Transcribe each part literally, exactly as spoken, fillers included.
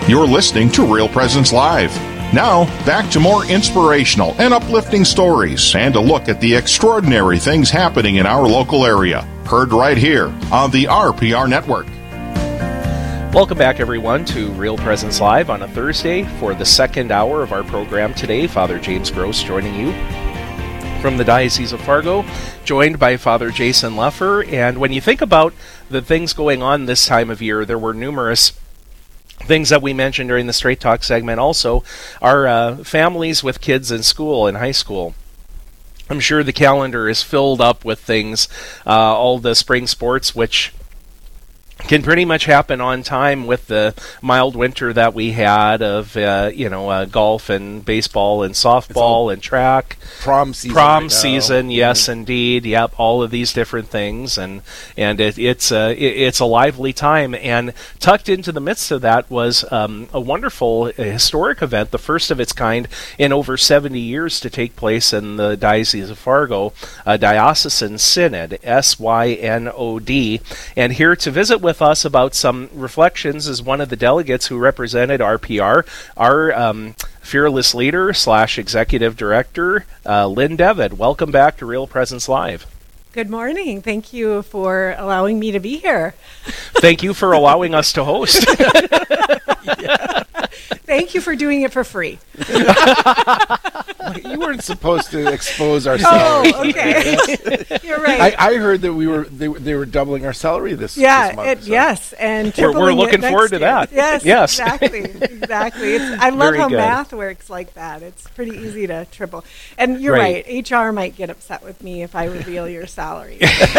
You're listening to Real Presence Live. Now, back to more inspirational and uplifting stories and a look at the extraordinary things happening in our local area. Heard right here on the R P R Network. Welcome back, everyone, to Real Presence Live on a Thursday for the second hour of our program today. Father James Gross joining you from the Diocese of Fargo, joined by Father Jason Leffer. And when you think about the things going on this time of year, there were numerous things that we mentioned during the Straight Talk segment. Also, our uh, families with kids in school, in high school. I'm sure the calendar is filled up with things, uh, all the spring sports, which can pretty much happen on time with the mild winter that we had of, uh, you know, uh, golf and baseball and softball and track. Prom season. Prom right season, yes, mm-hmm. indeed. Yep, all of these different things. And and it, it's, a, it, it's a lively time. And tucked into the midst of that was um, a wonderful uh, historic event, the first of its kind in over seventy years to take place in the Diocese of Fargo, a Diocesan Synod, S Y N O D. And here to visit with us about some reflections is one of the delegates who represented R P R, our um, fearless leader slash executive director, uh, Lynn Devitt. Welcome back to Real Presence Live. Good morning. Thank you for allowing me to be here. Thank you for allowing us to host. Yeah. Thank you for doing it for free. You weren't supposed to expose our salary. Oh, okay. You're right. I, I heard that we were they, they were doubling our salary this, yeah, this month. It, so. Yes, and we're, we're looking it forward to year. that. Yes, yes. exactly, exactly. It's, I love Very how good. math works like that. It's pretty easy to triple. And you're right. right. H R might get upset with me if I reveal your salary.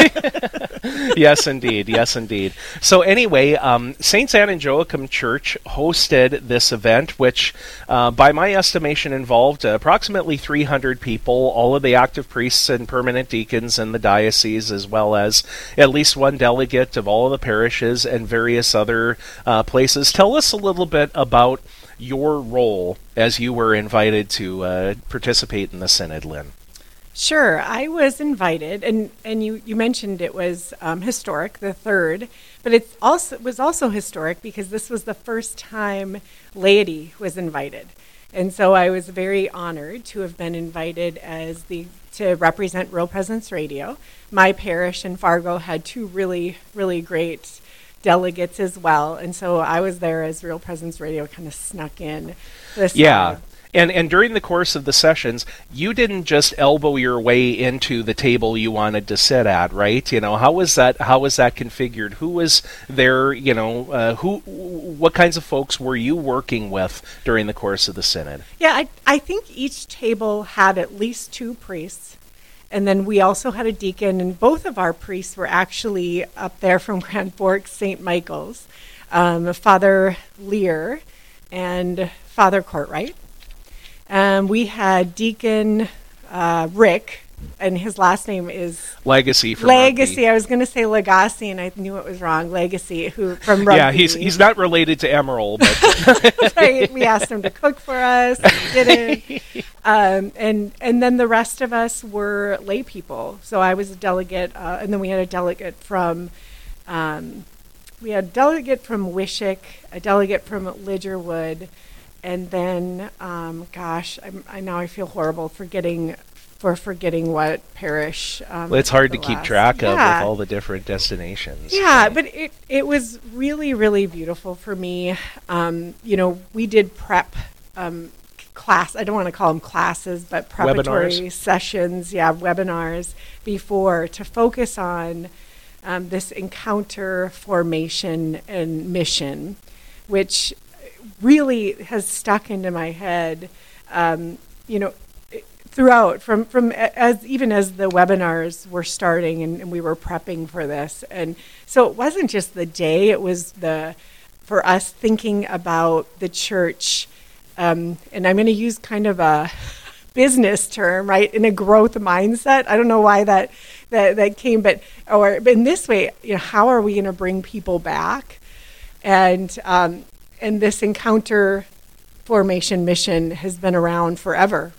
Yes, indeed. Yes, indeed. So anyway, um, Saint Anne and Joachim Church hosted this event, which, uh, by my estimation, involved approximately three hundred people, all of the active priests and permanent deacons in the diocese, as well as at least one delegate of all of the parishes and various other uh, places. Tell us a little bit about your role as you were invited to uh, participate in the Synod, Lynn. Sure. I was invited, and, and you, you mentioned it was um, historic, the third, but it's also, it was also historic because this was the first time laity was invited. And so I was very honored to have been invited as the to represent Real Presence Radio. My parish in Fargo had two really, really great delegates as well, and so I was there as Real Presence Radio kind of snuck in this Yeah. time. And and during the course of the sessions, you didn't just elbow your way into the table you wanted to sit at, right? You know, how was that? How was that configured? Who was there? You know, uh, who? What kinds of folks were you working with during the course of the synod? Yeah, I I think each table had at least two priests, and then we also had a deacon, and both of our priests were actually up there from Grand Forks, Saint Michael's, um, Father Lear and Father Courtwright. Um, we had Deacon uh, Rick, and his last name is Legacy. From Legacy. Rugby. I was going to say Legacy, and I knew it was wrong. Legacy, who from Rugby. Yeah, he's he's not related to Emerald, but right. We asked him to cook for us, and he didn't. Um, and and then the rest of us were lay people. So I was a delegate, uh, and then we had a delegate from. Um, we had a delegate from Wishick, a delegate from Lidgerwood. And then, um, gosh, I'm, I now I feel horrible forgetting for forgetting what parish. Um, well, it's hard to the keep last. track of Yeah. with all the different destinations. Yeah, right? but it it was really really beautiful for me. Um, you know, we did prep um, class. I don't want to call them classes, but preparatory Webinars. sessions. Yeah, webinars before to focus on um, this encounter, formation, and mission, which really has stuck into my head, um, you know, throughout from, from as even as the webinars were starting and, and we were prepping for this. And so it wasn't just the day, it was the, for us thinking about the church, um, and I'm going to use kind of a business term, right, in a growth mindset. I don't know why that, that, that came, but, or but in this way, you know, how are we going to bring people back? And, um, And this encounter formation mission has been around forever, right?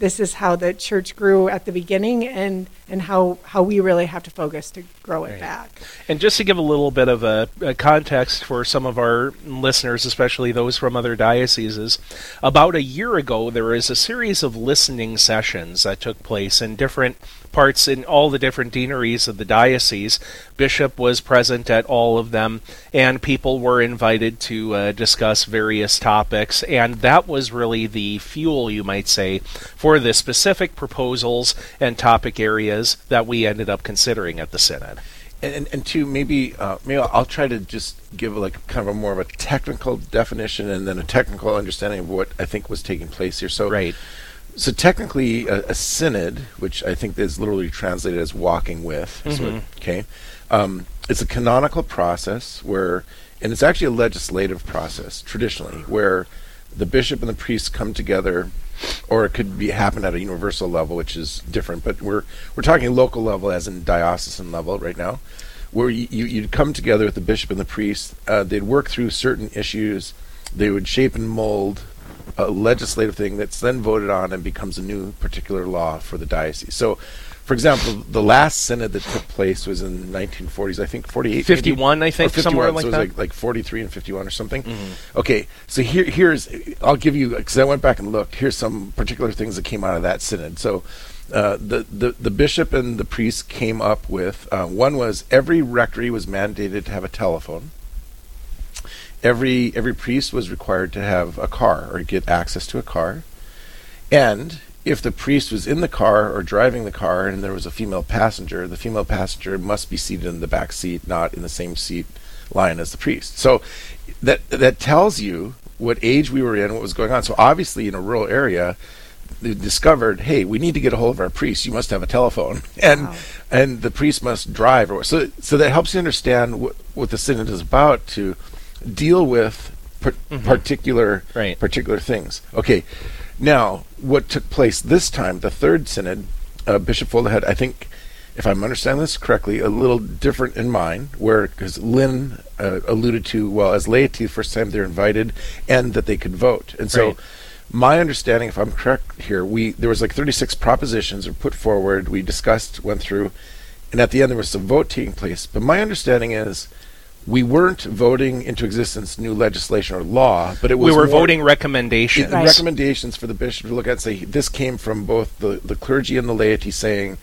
this is how the church grew at the beginning, and and how how we really have to focus to grow it Right. back. And just to give a little bit of a, a context for some of our listeners, especially those from other dioceses, about a year ago there was a series of listening sessions that took place in different parts in all the different deaneries of the diocese. Bishop was present at all of them, and people were invited to uh, discuss various topics, and that was really the fuel, you might say, for the specific proposals and topic areas that we ended up considering at the Synod. And, and, and two, maybe uh, maybe I'll, I'll try to just give like kind of a more of a technical definition and then a technical understanding of what I think was taking place here. So, Right. so technically, a, a synod, which I think is literally translated as walking with, is what- okay, um, it's a canonical process where, and it's actually a legislative process traditionally, where the bishop and the priest come together, or it could be happen at a universal level, which is different. But we're we're talking local level, as in diocesan level, right now, where you, you you'd come together with the bishop and the priest. Uh, they'd work through certain issues. They would shape and mold a legislative thing that's then voted on and becomes a new particular law for the diocese. So, for example, the last synod that took place was in nineteen forties, I think forty-eight, fifty-one, maybe? I think, Or fifty-one, somewhere so like it was that. like like forty-three and fifty-one or something. Okay, so here here's I'll give you, because I went back and looked. Here's some particular things that came out of that synod. So, uh, the the the bishop and the priest came up with uh, one was every rectory was mandated to have a telephone. Every every priest was required to have a car or get access to a car, and if the priest was in the car or driving the car and there was a female passenger, the female passenger must be seated in the back seat, not in the same seat line as the priest. So that that tells you what age we were in, what was going on. So obviously in a rural area, they discovered, hey, we need to get a hold of our priest. You must have a telephone, and Wow. and the priest must drive. Or so so that helps you understand what what the synod is about, to deal with par- particular Right. particular things. Okay. Now, what took place this time, the third synod, uh, Bishop Folda had, I think, if I'm understanding this correctly, a little different in mind, where, because Lynn uh, alluded to, well, as laity, the first time they're invited, and that they could vote. And so, Right. my understanding, if I'm correct here, we there was like thirty-six propositions were put forward, we discussed, went through, and at the end there was some vote taking place. But my understanding is, we weren't voting into existence new legislation or law, but it was We were more- voting recommendations. Right. recommendations for the bishop to look at and say, this came from both the, the clergy and the laity, saying,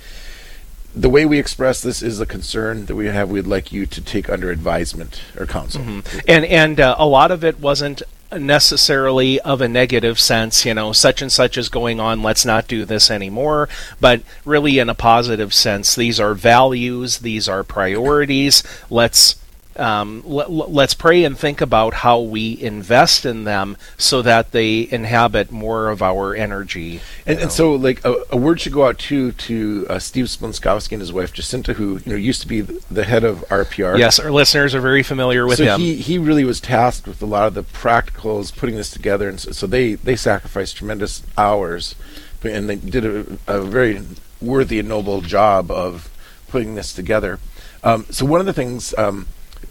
the way we express this is a concern that we have. We'd like you to take under advisement or counsel. And and uh, a lot of it wasn't necessarily of a negative sense, you know, such and such is going on, let's not do this anymore, but really in a positive sense. These are values, these are priorities. Let's um, l- l- let's pray and think about how we invest in them so that they inhabit more of our energy. you And, know. and so, like, a, a word should go out too to uh, Steve Splonskowski and his wife Jacinta, who you know used to be the, the head of R P R. Yes, our listeners are very familiar with so him. he he really was tasked with a lot of the practicals, putting this together, and so, so they they sacrificed tremendous hours, and they did a, a very worthy and noble job of putting this together. Um, so one of the things um,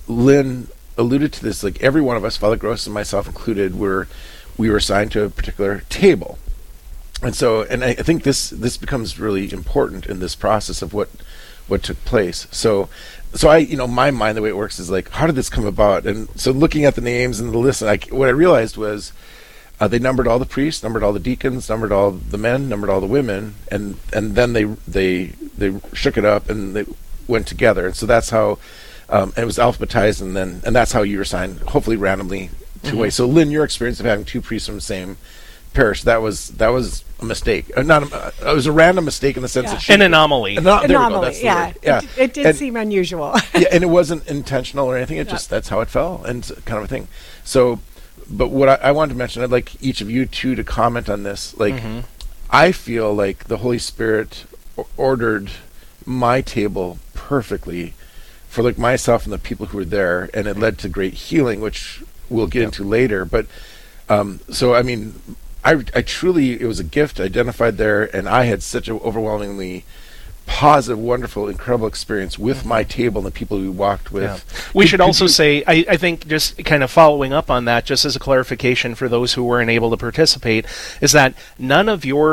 Lynn alluded to this, like every one of us, Father Gross and myself included, were we were assigned to a particular table. And so, and I, I think this this becomes really important in this process of what what took place. So, so I, you know, my mind, the way it works is like, how did this come about? And so, looking at the names and the list, I, what I realized was uh, they numbered all the priests, numbered all the deacons, numbered all the men, numbered all the women, and and then they they they shook it up and they went together. And so that's how um, and it was alphabetized, and then and that's how you were assigned, hopefully randomly, two ways. So, Lynn, your experience of having two priests from the same parish, that was that was a mistake. Uh, not a, uh, it was a random mistake in the sense Yeah. that she, An anomaly. Ano- there we go, Anomaly, that's the yeah. word. yeah. It, it did And- seem unusual. yeah, and it wasn't intentional or anything. It Yeah. just that's how it fell, and it's kind of a thing. So, but what I, I wanted to mention, I'd like each of you two to comment on this. Like, Mhm. I feel like the Holy Spirit o- ordered my table perfectly for like myself and the people who were there, and it led to great healing, which we'll get into later. But um, so, I mean, I, I truly, it was a gift identified there, and I had such an overwhelmingly positive, wonderful, incredible experience with my table and the people we walked with. Yeah. We Could- should could also you- say, I, I think, just kind of following up on that, just as a clarification for those who weren't able to participate, is that none of your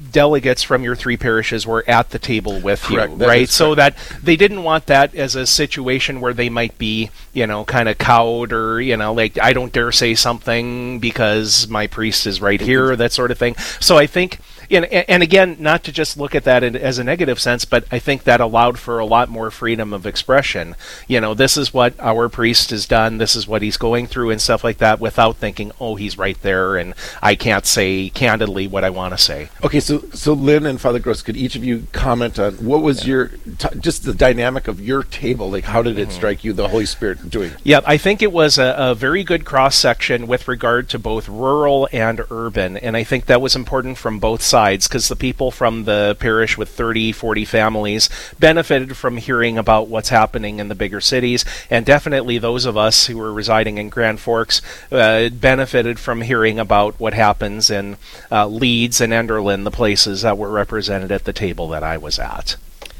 delegates from your three parishes were at the table with Correct. you, That right? is So that they didn't want that as a situation where they might be, you know, kind of cowed or, you know, like, I don't dare say something because my priest is right here, that sort of thing. So I think, and, and again, not to just look at that as a negative sense, but I think that allowed for a lot more freedom of expression. You know, this is what our priest has done, this is what he's going through and stuff like that, without thinking, oh, he's right there and I can't say candidly what I want to say. Okay, so so Lynn and Father Gross, could each of you comment on what was your t- just the dynamic of your table? Like, how did it Mm-hmm. strike you, the Holy Spirit doing? Yeah, I think it was a, a very good cross section with regard to both rural and urban, and I think that was important from both sides, because the people from the parish with thirty, forty families benefited from hearing about what's happening in the bigger cities, and definitely those of us who were residing in Grand Forks uh, benefited from hearing about what happens in uh, Leeds and Enderlin, the places that were represented at the table that I was at.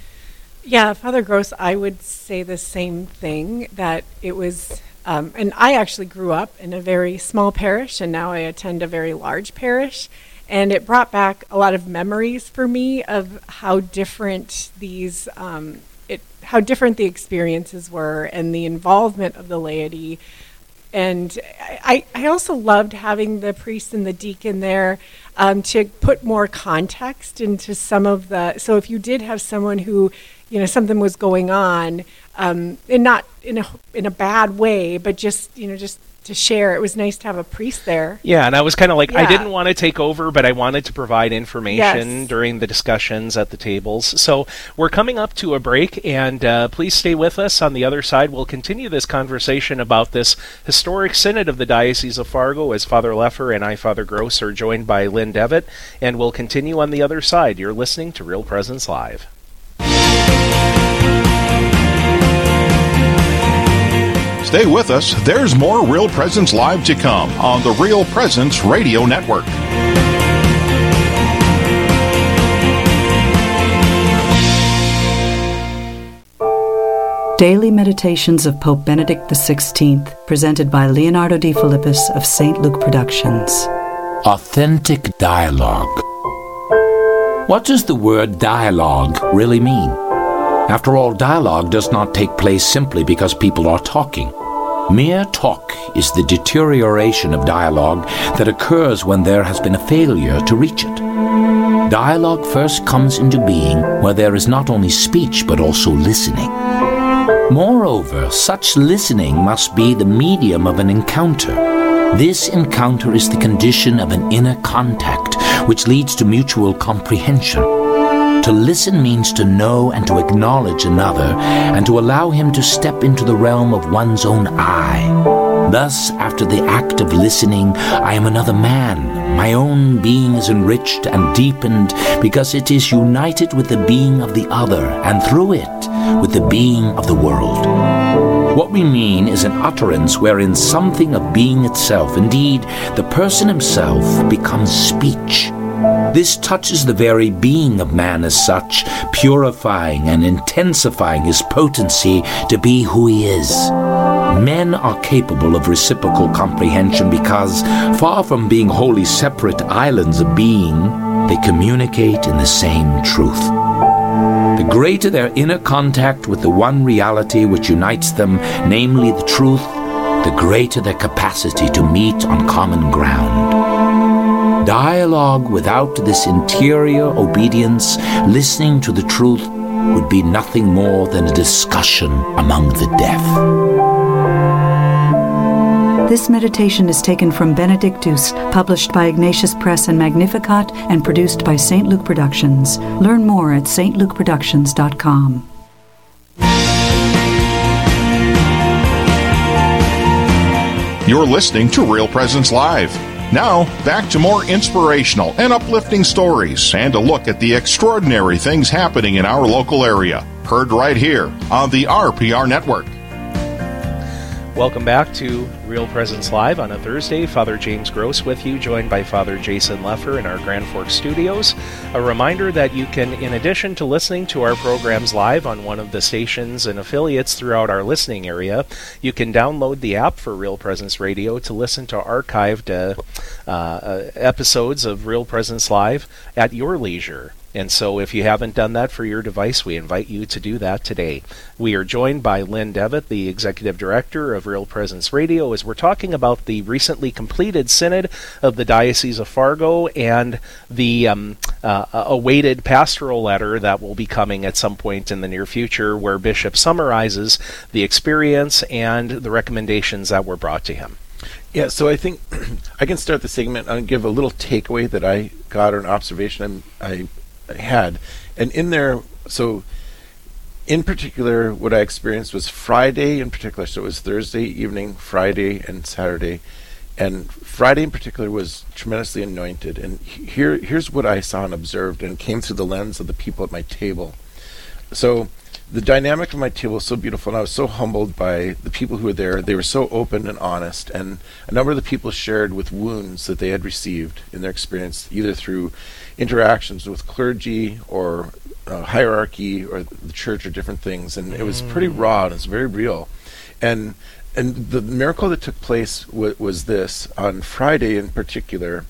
Yeah, Father Gross, I would say the same thing, that it was, um, and I actually grew up in a very small parish, and now I attend a very large parish, and it brought back a lot of memories for me of how different these, um, it, how different the experiences were, and the involvement of the laity. And I, I also loved having the priest and the deacon there um, to put more context into some of the, so if you did have someone who, you know, something was going on, um, and not in a in a bad way, but just, you know, just to share. It was nice to have a priest there. Yeah, and I was kind of like, Yeah. I didn't want to take over, but I wanted to provide information Yes. during the discussions at the tables. So we're coming up to a break, and uh, please stay with us. On the other side, we'll continue this conversation about this historic synod of the Diocese of Fargo, as Father Leffer and I, Father Gross, are joined by Lynn Devitt, and we'll continue on the other side. You're listening to Real Presence Live. Stay with us. There's more Real Presence Live to come on the Real Presence Radio Network. Daily Meditations of Pope Benedict the sixteenth, presented by Leonardo de Philippis of Saint Luke Productions. Authentic dialogue. What does the word dialogue really mean? After all, dialogue does not take place simply because people are talking. Mere talk is the deterioration of dialogue that occurs when there has been a failure to reach it. Dialogue first comes into being where there is not only speech but also listening. Moreover, such listening must be the medium of an encounter. This encounter is the condition of an inner contact, which leads to mutual comprehension. To listen means to know and to acknowledge another, and to allow him to step into the realm of one's own I. Thus, after the act of listening, I am another man. My own being is enriched and deepened because it is united with the being of the other, and through it, with the being of the world. What we mean is an utterance wherein something of being itself, indeed, the person himself, becomes speech. This touches the very being of man as such, purifying and intensifying his potency to be who he is. Men are capable of reciprocal comprehension because, far from being wholly separate islands of being, they communicate in the same truth. The greater their inner contact with the one reality which unites them, namely the truth, the greater their capacity to meet on common ground. Dialogue without this interior obedience, listening to the truth, would be nothing more than a discussion among the deaf. This meditation is taken from Benedictus, published by Ignatius Press and Magnificat, and produced by Saint Luke Productions. Learn more at s t luke productions dot com. You're listening to Real Presence Live. Now, back to more inspirational and uplifting stories and a look at the extraordinary things happening in our local area. Heard right here on the R P R Network. Welcome back to Real Presence Live on a Thursday. Father James Gross with you, joined by Father Jason Leffer in our Grand Forks studios. A reminder that you can, in addition to listening to our programs live on one of the stations and affiliates throughout our listening area, you can download the app for Real Presence Radio to listen to archived uh, uh, episodes of Real Presence Live at your leisure. And so if you haven't done that for your device, we invite you to do that today. We are joined by Lynn Devitt, the Executive Director of Real Presence Radio, as we're talking about the recently completed Synod of the Diocese of Fargo and the um, uh, awaited pastoral letter that will be coming at some point in the near future, where Bishop summarizes the experience and the recommendations that were brought to him. Yeah, so I think I can start the segment and give a little takeaway that I got, or an observation I had. And in there, so in particular, what I experienced was Friday in particular. So it was Thursday evening, Friday, and Saturday. And Friday in particular was tremendously anointed. And here, here's what I saw and observed, and came through the lens of the people at my table. So the dynamic of my table was so beautiful, and I was so humbled by the people who were there. They were so open and honest, and a number of the people shared with wounds that they had received in their experience, either through interactions with clergy or uh, hierarchy or the church or different things. And it was pretty raw, and it's very real. And and the miracle that took place w- was this. On Friday in particular,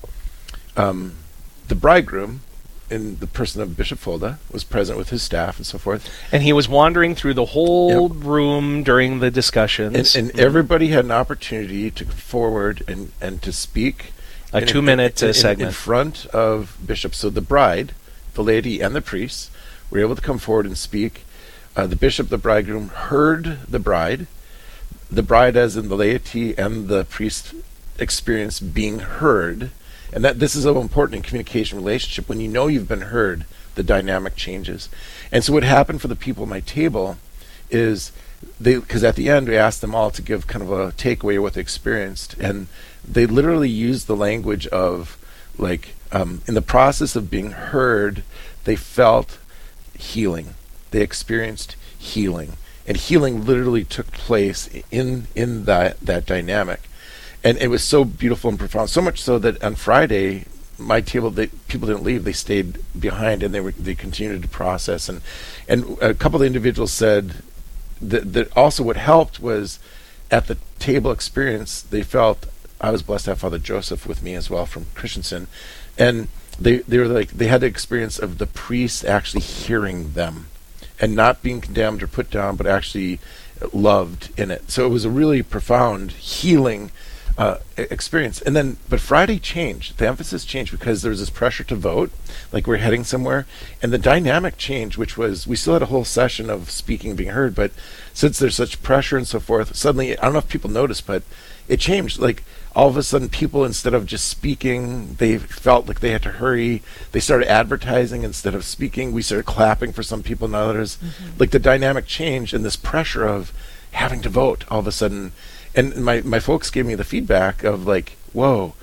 um, the bridegroom, in the person of Bishop Folda, was present with his staff and so forth. And he was wandering through the whole Yep. room during the discussions. And, and everybody had an opportunity to come forward and, and to speak. A in- two-minute in, uh, in, segment. in front of Bishop. So the bride, the laity, and the priests were able to come forward and speak. Uh, the bishop, the bridegroom, heard the bride. The bride, as in the laity and the priest, experienced being heard. And that this is so important in communication relationship. When you know you've been heard, the dynamic changes. And so what happened for the people at my table is, they, because at the end we asked them all to give kind of a takeaway of what they experienced, and they literally used the language of, like, um, in the process of being heard, they felt healing. They experienced healing. And healing literally took place in in that, that dynamic. And it was so beautiful and profound, so much so that on Friday, my table, they, people didn't leave; they stayed behind, and they were they continued to process. And and a couple of individuals said that, that also what helped was at the table experience, they felt, I was blessed to have Father Joseph with me as well from Christensen, and they they were like they had the experience of the priest actually hearing them, and not being condemned or put down, but actually loved in it. So it was a really profound healing Uh, experience. And then, but Friday changed. The emphasis changed because there was this pressure to vote, like we're heading somewhere, and the dynamic changed, which was we still had a whole session of speaking being heard, but since there's such pressure and so forth, suddenly, I don't know if people noticed, but it changed. Like all of a sudden, people, instead of just speaking, they felt like they had to hurry. They started advertising instead of speaking. We started clapping for some people and others. Mm-hmm. Like the dynamic changed, and this pressure of having to vote all of a sudden. And my, my folks gave me the feedback of like, whoa,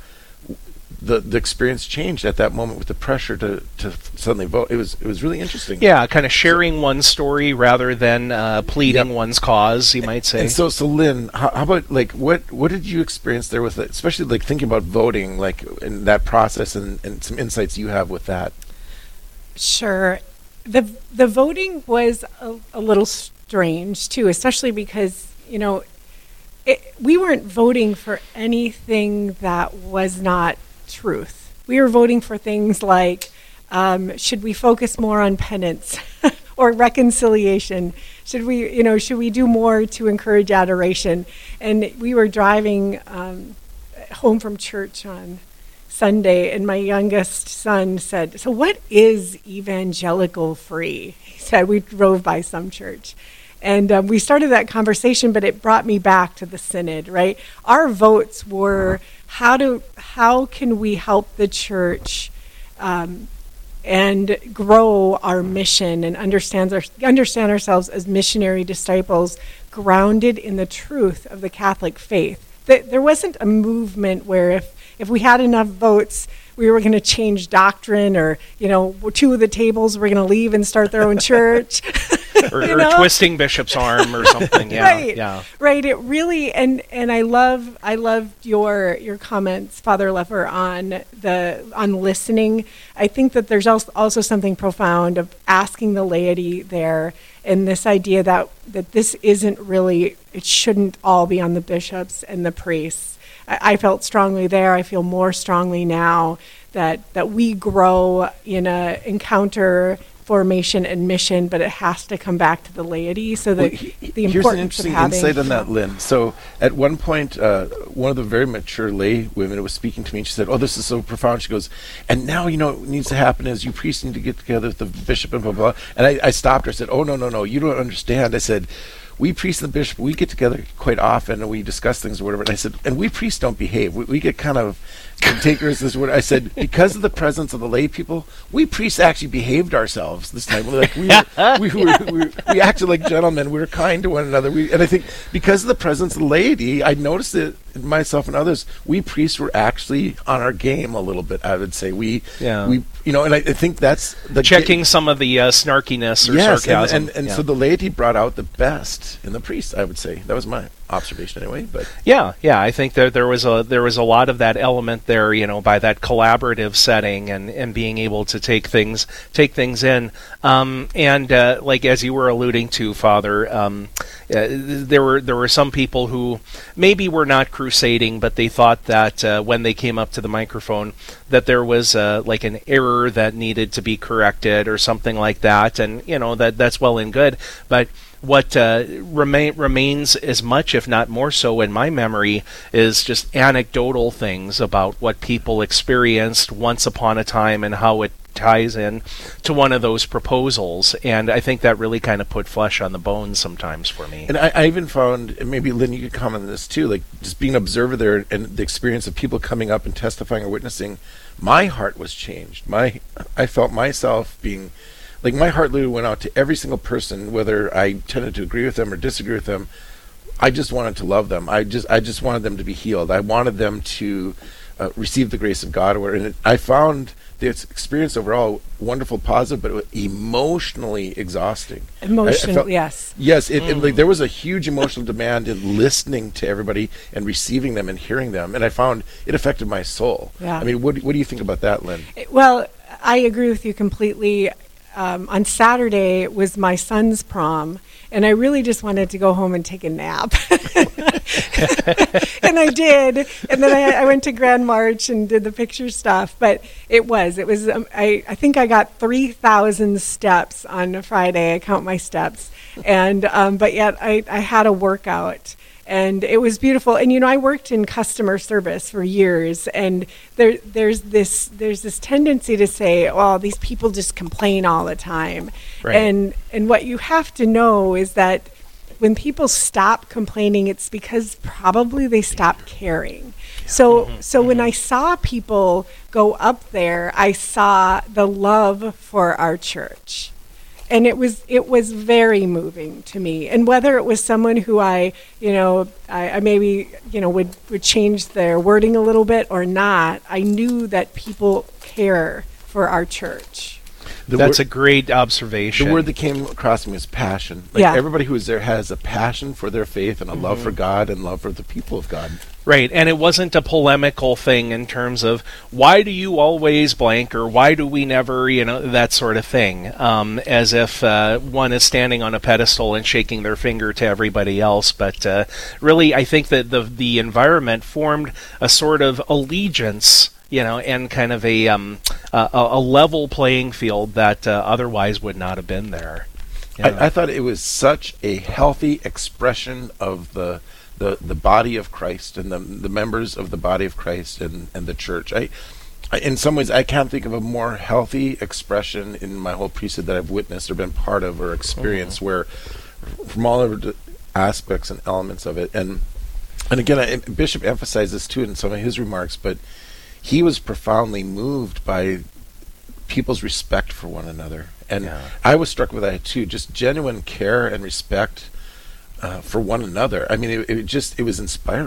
the the experience changed at that moment with the pressure to, to suddenly vote. It was it was really interesting. Yeah, kind of sharing one's story rather than uh, pleading Yep. one's cause, you might say. And so, so Lynn, how, how about like what what did you experience there with it, especially like thinking about voting, like in that process, and, and some insights you have with that? Sure. The the voting was a, a little strange too, especially because, you know, it, we weren't voting for anything that was not truth. We were voting for things like, um, should we focus more on penance or reconciliation? Should we, you know, should we do more to encourage adoration? And we were driving um, home from church on Sunday, and my youngest son said, "So what is evangelical free?" He said, we drove by some church. And um, we started that conversation, but it brought me back to the synod, right? Our votes were how do how can we help the church um, and grow our mission and understand our, understand ourselves as missionary disciples grounded in the truth of the Catholic faith. That there wasn't a movement where if if we had enough votes, we were going to change doctrine, or, you know, two of the tables were going to leave and start their own church. or, You or know? twisting Bishop's arm or something. Yeah, right, yeah. right. It really and and I love I loved your your comments, Father Leffer, on the on listening. I think that there's also also something profound of asking the laity there, and this idea that that this isn't really, it shouldn't all be on the bishops and the priests. I, I felt strongly there. I feel more strongly now that that we grow in a encounter formation and mission, but it has to come back to the laity. So that Well, he- the here's importance an interesting of having insight on that, Lynn. So at one point, uh, one of the very mature lay women was speaking to me, and she said, "Oh, this is so profound." She goes, "And now, you know, what needs to happen is you priests need to get together with the bishop and blah, blah, blah." And I, I stopped her. I said, "Oh, no, no, no, you don't understand." I said, "We priests and the bishop, we get together quite often and we discuss things or whatever." And I said, "And we priests don't behave. We, we get kind of cantankerous." This word. I said, "Because of the presence of the lay people, we priests actually behaved ourselves this time. Like we were, we, were, we, were, we acted like gentlemen. We were kind to one another. We, and I think because of the presence of the laity, I noticed it in myself and others. We priests were actually on our game a little bit. I would say we, Yeah. we, you know, and I, I think that's the Checking some of the uh, snarkiness or yes, sarcasm. and, and, and yeah. so the laity brought out the best in the priests. I would say that was my observation anyway. But Yeah, yeah, I think there there was a there was a lot of that element there, you know, by that collaborative setting and, and being able to take things take things in. Um, and uh, like as you were alluding to, Father, um, uh, there were there were some people who maybe were not crusading, but they thought that uh, when they came up to the microphone that there was uh, like an error that needed to be corrected or something like that, and you know that that's well and good, but what uh, remain, remains as much, if not more so, in my memory is just anecdotal things about what people experienced once upon a time and how it ties in to one of those proposals. And I think that really kind of put flesh on the bones sometimes for me. And I, I even found, and maybe Lynn, you could comment on this too, like just being an observer there and the experience of people coming up and testifying or witnessing, my heart was changed. My, I felt myself being, like my heart literally went out to every single person, whether I tended to agree with them or disagree with them. I just wanted to love them. I just, I just wanted them to be healed. I wanted them to uh, receive the grace of God. And it, I found the experience overall wonderful, positive, but it was emotionally exhausting. Emotional, I- I felt- yes. Yes, it, it, like there was a huge emotional demand in listening to everybody and receiving them and hearing them, and I found it affected my soul. Yeah. I mean, what what do you think about that, Lynn? Well, I agree with you completely. Um, on Saturday was my son's prom, and I really just wanted to go home and take a nap. And I did. And then I, I went to Grand March and did the picture stuff. But it was, it was, um, I, I think I got three thousand steps on a Friday. I count my steps. And, um, but yet I, I had a workout. And it was beautiful. And, you know, I worked in customer service for years, and there, there's this there's this tendency to say, well, these people just complain all the time. Right. And and what you have to know is that when people stop complaining, it's because probably they stop caring. So so when I saw people go up there, I saw the love for our church. And it was it was very moving to me. And whether it was someone who I, you know, I, I maybe, you know, would, would change their wording a little bit or not, I knew that people care for our church. The That's wor- a great observation. The word that came across me was passion. Like Yeah. everybody who was there has a passion for their faith and a love for God and love for the people of God. Right, and it wasn't a polemical thing in terms of why do you always blank or why do we never, you know, that sort of thing, um, as if uh, one is standing on a pedestal and shaking their finger to everybody else. But uh, really, I think that the the environment formed a sort of allegiance, you know, and kind of a um, a, a level playing field that uh, otherwise would not have been there. You know? I, I thought it was such a healthy expression of the the, the body of Christ and the the members of the body of Christ and, and the church. I, I in some ways I can't think of a more healthy expression in my whole priesthood that I've witnessed or been part of or experienced, mm-hmm. where from all of the aspects and elements of it. And and again, I, Bishop emphasized this too in some of his remarks, but he was profoundly moved by people's respect for one another. And Yeah. I was struck with that too, just genuine care and respect uh, for one another. I mean, it, it just, it was inspiring.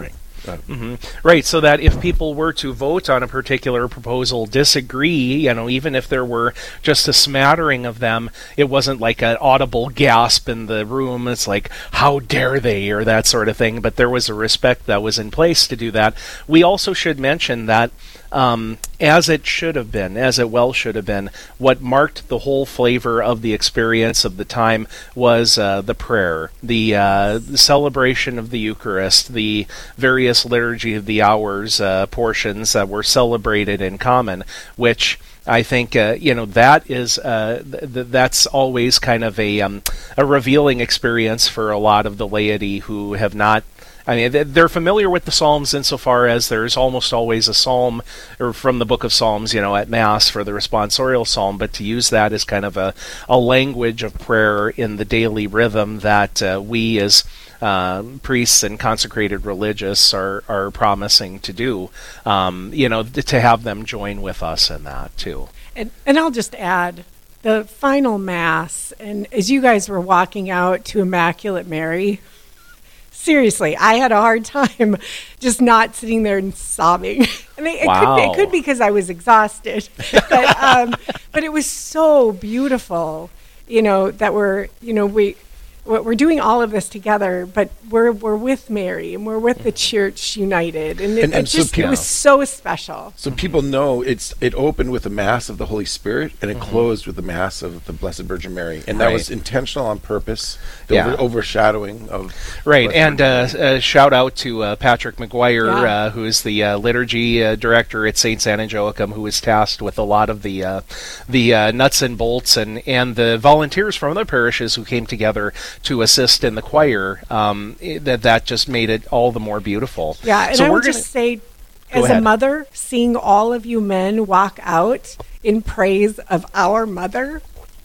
Mm-hmm. Right, so that if people were to vote on a particular proposal, disagree, you know, even if there were just a smattering of them, it wasn't like an audible gasp in the room. It's like, how dare they, or that sort of thing. But there was a respect that was in place to do that. We also should mention that Um, as it should have been, as it well should have been, what marked the whole flavor of the experience of the time was uh, the prayer, the, uh, the celebration of the Eucharist, the various liturgy of the hours uh, portions that were celebrated in common, which I think uh, you know that is uh, th- that's always kind of a um, a revealing experience for a lot of the laity who have not. I mean, they're familiar with the Psalms insofar as there's almost always a psalm or from the book of Psalms, you know, at Mass for the responsorial psalm, but to use that as kind of a, a language of prayer in the daily rhythm that uh, we as uh, priests and consecrated religious are, are promising to do, um, you know, to have them join with us in that, too. And, and I'll just add, the final Mass, and as you guys were walking out to Immaculate Mary, seriously, I had a hard time just not sitting there and sobbing. I mean, it, wow. could, it could be because I was exhausted, but um, but it was so beautiful, you know, that we're, you know, we we're doing all of this together, but we're we're with Mary and we're with the Church united, and it, And- and it so just people- it was so special. So people know it's it opened with the Mass of the Holy Spirit, and it Mhm. closed with the Mass of the Blessed Virgin Mary, and that Right. was intentional on purpose. The Yeah. over- overshadowing of Right, Blessed and uh, Virgin Mary. uh, shout out to uh, Patrick McGuire, Yeah. uh, who is the uh, liturgy uh, director at Saint San Joachim, who was tasked with a lot of the uh, the uh, nuts and bolts, and, and the volunteers from other parishes who came together to assist in the choir. Um, i- that that just made it all the more beautiful. Yeah, and so I we're would gonna, just say, Go as ahead. a mother, seeing all of you men walk out in praise of our mother,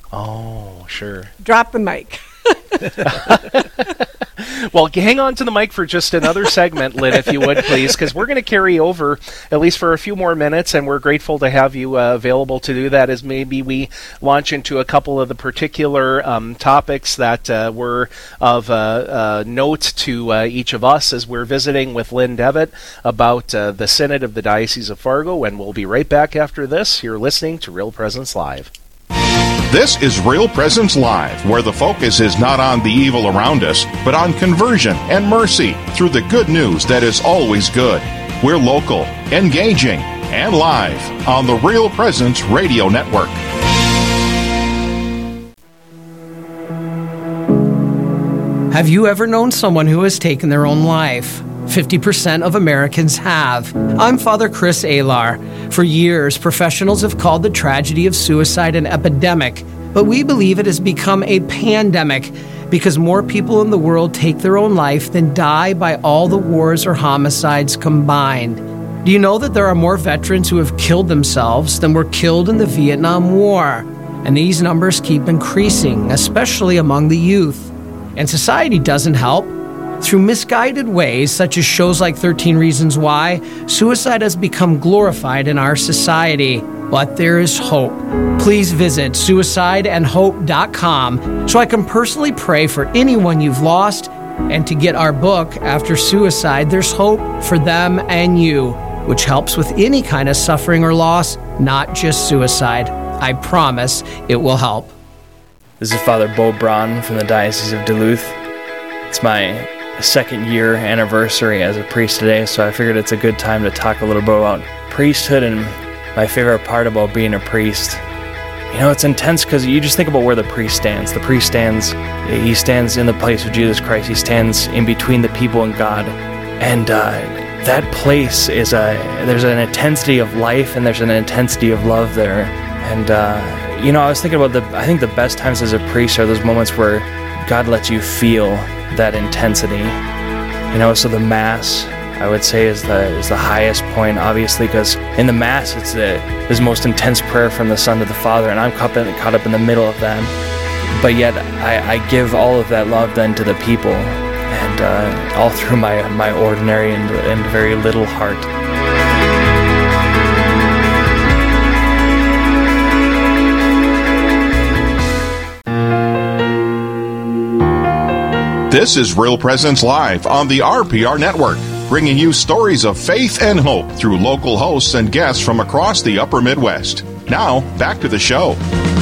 oh, sure. drop the mic. Well, hang on to the mic for just another segment, Lynn, if you would, please, because we're going to carry over at least for a few more minutes, and we're grateful to have you uh, available to do that as maybe we launch into a couple of the particular um, topics that uh, were of uh, uh, note to uh, each of us as we're visiting with Lynn Devitt about uh, the Synod of the Diocese of Fargo, and we'll be right back after this. You're listening to Real Presence Live. This is Real Presence Live, where the focus is not on the evil around us, but on conversion and mercy through the good news that is always good. We're local, engaging, and live on the Real Presence Radio Network. Have you ever known someone who has taken their own life? fifty percent of Americans have. I'm Father Chris Alar. For years, professionals have called the tragedy of suicide an epidemic, but we believe it has become a pandemic because more people in the world take their own life than die by all the wars or homicides combined. Do you know that there are more veterans who have killed themselves than were killed in the Vietnam War? And these numbers keep increasing, especially among the youth. And society doesn't help. Through misguided ways, such as shows like thirteen Reasons Why, suicide has become glorified in our society. But there is hope. Please visit suicide and hope dot com so I can personally pray for anyone you've lost, and to get our book, After Suicide, There's Hope for Them and You, which helps with any kind of suffering or loss, not just suicide. I promise it will help. This is Father Bo Braun from the Diocese of Duluth. It's my second year anniversary as a priest today, so I figured it's a good time to talk a little bit about priesthood and my favorite part about being a priest. You know, it's intense because you just think about where the priest stands. The priest stands, he stands in the place of Jesus Christ. He stands in between the people and God. And uh, that place is a, there's an intensity of life and there's an intensity of love there. And, uh, you know, I was thinking about the, I think the best times as a priest are those moments where God lets you feel that intensity. You know, so the Mass, I would say, is the is the highest point, obviously, because in the Mass, it's the, it's the most intense prayer from the Son to the Father, and I'm caught, in, caught up in the middle of that. But yet, I, I give all of that love then to the people, and uh, all through my, my ordinary and, and very little heart. This is Real Presence Live on the R P R Network. bringing you stories of faith and hope through local hosts and guests from across the upper Midwest. Now, back to the show.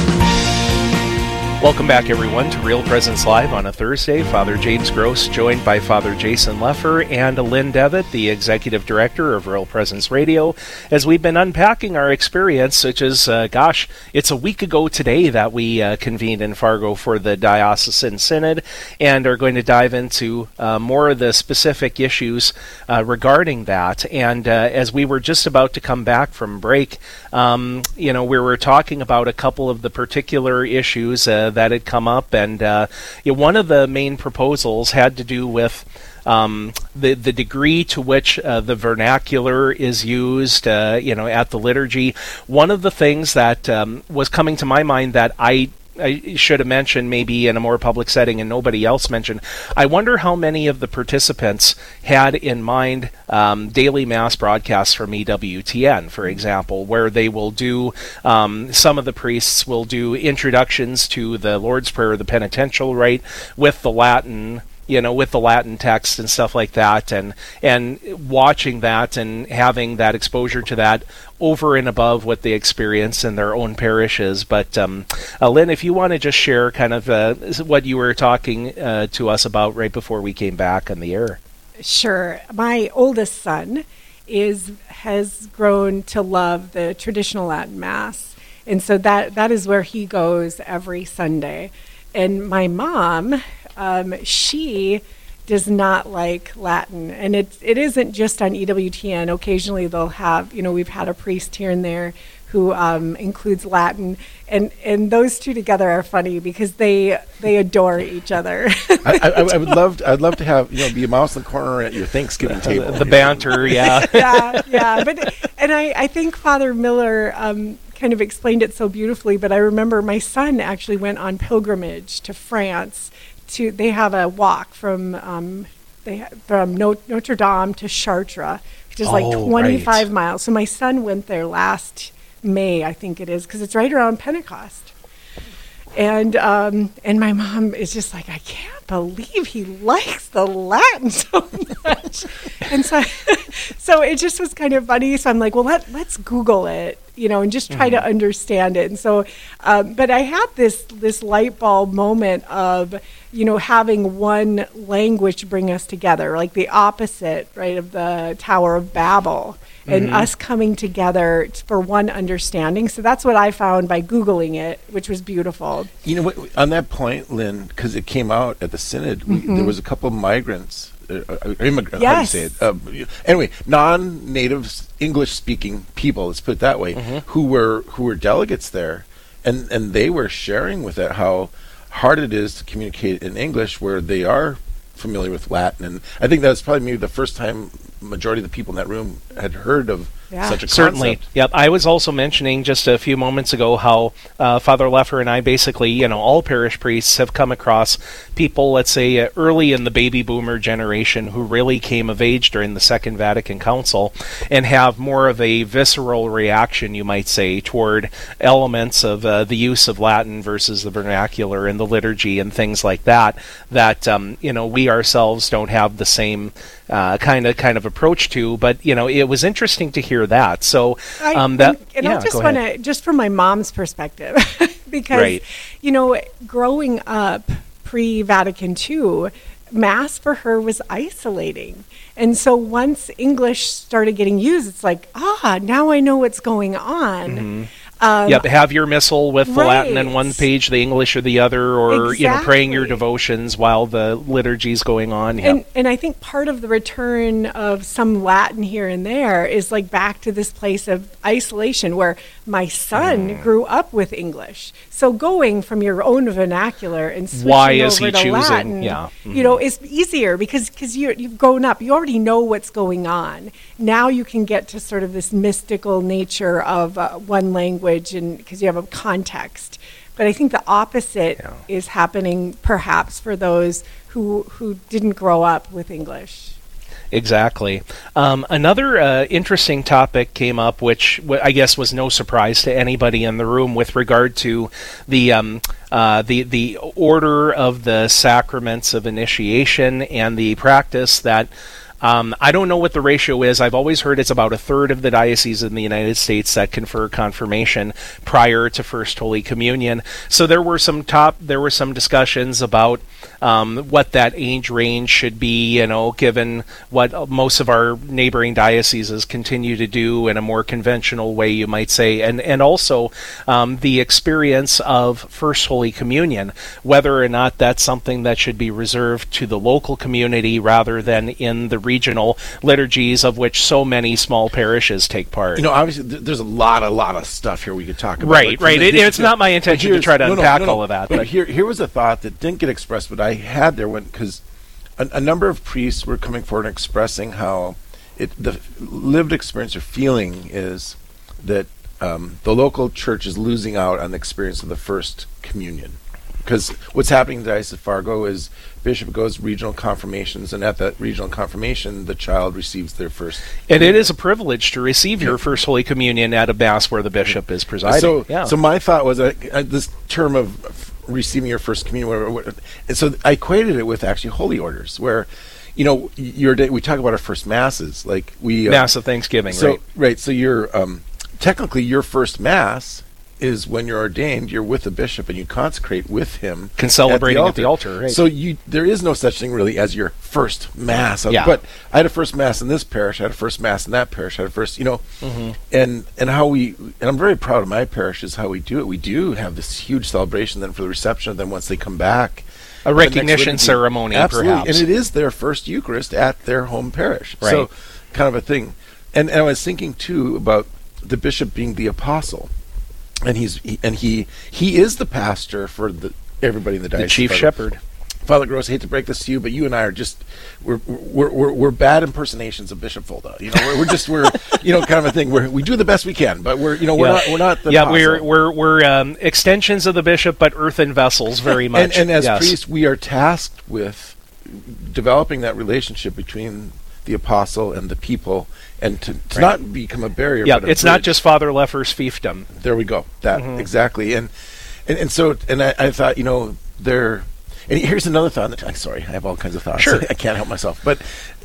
Welcome back, everyone, to Real Presence Live on a Thursday. Father James Gross, joined by Father Jason Leffer and Lynn Devitt, the Executive Director of Real Presence Radio, as we've been unpacking our experience, which is, uh, gosh, it's a week ago today that we uh, convened in Fargo for the Diocesan Synod, and are going to dive into uh, more of the specific issues uh, regarding that. And uh, as we were just about to come back from break, um, you know, we were talking about a couple of the particular issues uh, that had come up, and uh, you know, one of the main proposals had to do with um, the the degree to which uh, the vernacular is used, uh, you know, at the liturgy. One of the things that um, was coming to my mind that I I should have mentioned maybe in a more public setting and nobody else mentioned, I wonder how many of the participants had in mind um, daily Mass broadcasts from E W T N, for example, where they will do, um, some of the priests will do introductions to the Lord's Prayer, the penitential rite, with the Latin you know, with the Latin text and stuff like that, and and watching that and having that exposure to that over and above what they experience in their own parishes. But um, uh, Lynn, if you want to just share kind of uh, what you were talking uh, to us about right before we came back on the air. Sure. My oldest son is has grown to love the traditional Latin Mass, and so that that is where he goes every Sunday. And my mom, Um, she does not like Latin, and it it isn't just on E W T N. Occasionally they'll have, you know, we've had a priest here and there who um, includes Latin, and, and those two together are funny because they they adore each other. I, I, I would love to, I'd love to have, you know, be a mouse in the corner at your Thanksgiving table. The banter, yeah, yeah, yeah. But and I, I think Father Miller Um, kind of explained it so beautifully. But I remember my son actually went on pilgrimage to France. To they have a walk from um, they ha- from no- Notre Dame to Chartres, which is Oh, like twenty-five right. miles. So my son went there last May, I think it is, because it's right around Pentecost. And um, and my mom is just like, I can't believe he likes the Latin so much. And so so it just was kind of funny. So I'm like, well, let let's Google it, you know, and just try mm-hmm. to understand it. And so, um, but I had this this light bulb moment of, you know, having one language bring us together, like the opposite, right, of the Tower of Babel, and mm-hmm. us coming together for one understanding. So that's what I found by Googling it, which was beautiful. You know what, on that point, Lynn, because it came out at the Synod, we, Mm-hmm. there was a couple of migrants, uh, uh, immigrants, Yes. how do you say it? Um, anyway, non-native English-speaking people, let's put it that way, Mm-hmm. who were who were delegates there, and, and they were sharing with it how hard it is to communicate in English where they are familiar with Latin. And I think that was probably maybe the first time majority of the people in that room had heard of Yeah. such a Certainly. concept. Yep. I was also mentioning just a few moments ago how uh, Father Leffer and I basically, you know, all parish priests have come across people, let's say, uh, early in the baby boomer generation who really came of age during the Second Vatican Council and have more of a visceral reaction, you might say, toward elements of uh, the use of Latin versus the vernacular in the liturgy and things like that, that, um, you know, we ourselves don't have the same uh, kind of kind of approach to. But, you know, it was interesting to hear that. So I, um, that and, and yeah, I just go want ahead. to, just from my mom's perspective, because, Right. you know, growing up pre-Vatican two, Mass for her was isolating. And so once English started getting used, it's like, ah, now I know what's going on. Mm-hmm. Um, Yep, have your missal with the Latin on right. one page, the English or the other, or you know, praying your Exactly. devotions while the liturgy's going on. Yep. And and I think part of the return of some Latin here and there is like back to this place of isolation where my son Mm. grew up with English. So going from your own vernacular and switching Why is over he to choosing? Latin, Yeah. you know, is easier because because you you've grown up. You already know what's going on. Now you can get to sort of this mystical nature of uh, one language, and because you have a context. But I think the opposite Yeah. is happening perhaps for those who who didn't grow up with English. Exactly. Um, another uh, interesting topic came up, which w- I guess was no surprise to anybody in the room, with regard to the um, uh, the the order of the sacraments of initiation and the practice that Um, I don't know what the ratio is. I've always heard it's about a third of the dioceses in the United States that confer confirmation prior to First Holy Communion. So there were some top, there were some discussions about um, what that age range should be, you know, given what most of our neighboring dioceses continue to do in a more conventional way, you might say, and and also um, the experience of First Holy Communion, whether or not that's something that should be reserved to the local community rather than in the regional liturgies of which so many small parishes take part. You know, obviously, th- there's a lot, a lot of stuff here we could talk about. Right, like, right. It, it's to, not my intention to try to no, unpack no, no, no. all of that. But, But here, here was a thought that didn't get expressed, but I had there when because a, a number of priests were coming forward and expressing how it the lived experience or feeling is that um, the local church is losing out on the experience of the First Communion. Because what's happening in the Diocese of Fargo is Bishop goes regional confirmations, and at that regional confirmation, the child receives their first. And it is a privilege to receive your First Holy Communion at a Mass where the bishop is presiding. So, yeah. so my thought was uh, uh, this term of receiving your First Communion, whatever, whatever, and so I equated it with actually holy orders, where, you know, your day, we talk about our first masses, like we uh, Mass of Thanksgiving, so, right? Right. So your um, technically your first Mass is when you're ordained, you're with the bishop and you consecrate with him. Can celebrating at at the altar, right? So you, there is no such thing really as your first Mass. Yeah. But I had a first Mass in this parish, I had a first Mass in that parish, I had a first, you know, Mm-hmm. and and how we, and I'm very proud of my parish is how we do it. We do have this huge celebration then for the reception of them once they come back. A recognition ceremony, Absolutely. perhaps. And it is their first Eucharist at their home parish. Right. So kind of a thing. And, and I was thinking too about the bishop being the apostle. And he's he, and he he is the pastor for the everybody in the diocese. The chief Father, shepherd. Father Gross, I hate to break this to you, but you and I are just we're we're we're, we're bad impersonations of Bishop Fulda. You know, we're, we're just we're you know kind of a thing. We we do the best we can, but we're you know we're yeah. not we're not the yeah apostle. we're we're we're um, extensions of the bishop, but earthen vessels very much. And, and as yes. priests, we are tasked with developing that relationship between the apostle and the people, and to, to Right. not become a barrier. Yeah, but a it's not bridge. just Father Leffer's fiefdom. There we go. That Mhm. exactly. And, and and so and I, I thought, you know, there. And here's another thought. That, I'm sorry, I have all kinds of thoughts. Sure. I can't help myself. But